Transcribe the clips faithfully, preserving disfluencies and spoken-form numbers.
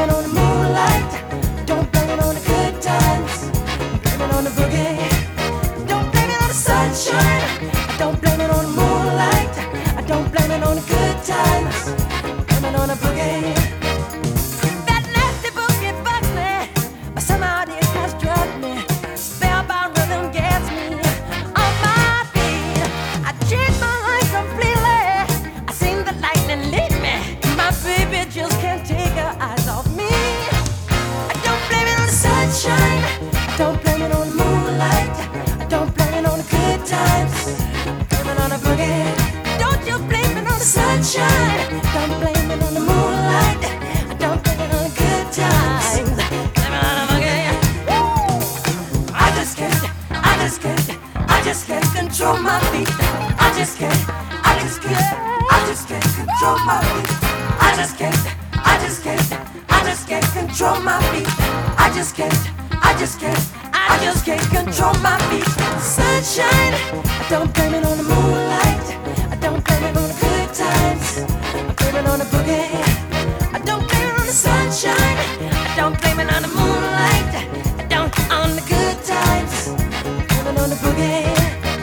blame it on the moonlight. Don't blame it on the good times. Blame it on the boogie. Don't blame it on the sunshine. Don't blame it on the moonlight. I don't blame it on the good times. Blame it on the boogie. That nasty boogie bugs me, but somehow it has drugged me. Spellbound rhythm gets me on my feet. I changed my life completely. I seen the lightning lead me. My baby just can't take her eyes off me. I don't blame it on the sunshine. I don't blame it on the moonlight. I don't blame it on the good times. Blame it on the boogie. Don't you blame it on the sunshine. Don't blame it on the moonlight. I don't blame it on the good times. Blame it on the boogie. Woo! I just can't, I just can't, I just can't control my feet. I just can't, I just can't, I just can't control my feet. I just can't, I just can't, I just can't control my feet. I just can't, I just can't, I just can't control my feet. Sunshine, I don't blame it on the moonlight. I don't blame it on the good times. I blame it on the boogie. I don't blame it on the sunshine. I don't blame it on the moonlight. I don't on the good times. I blame it on the boogie.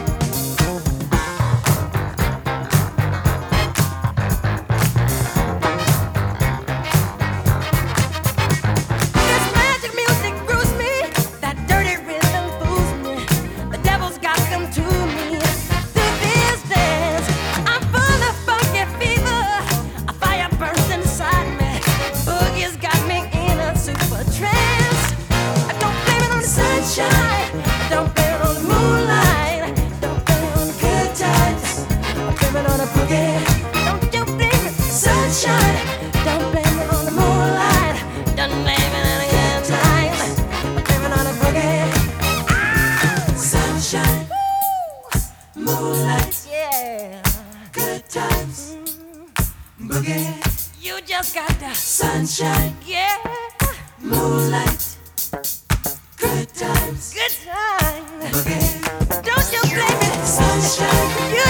Don't blame it on the moonlight. Don't blame it on the good times. I blame it on the boogie. Don't you blame it, sunshine. Don't blame it on the moonlight. Don't blame it on the good times. I blame it on the boogie. Ah! Sunshine, woo! Moonlight, yeah, good times, mm. Boogie. You just got the sunshine, yeah, moonlight. Good times, good times. Boogie. Don't you blame it, sunshine. You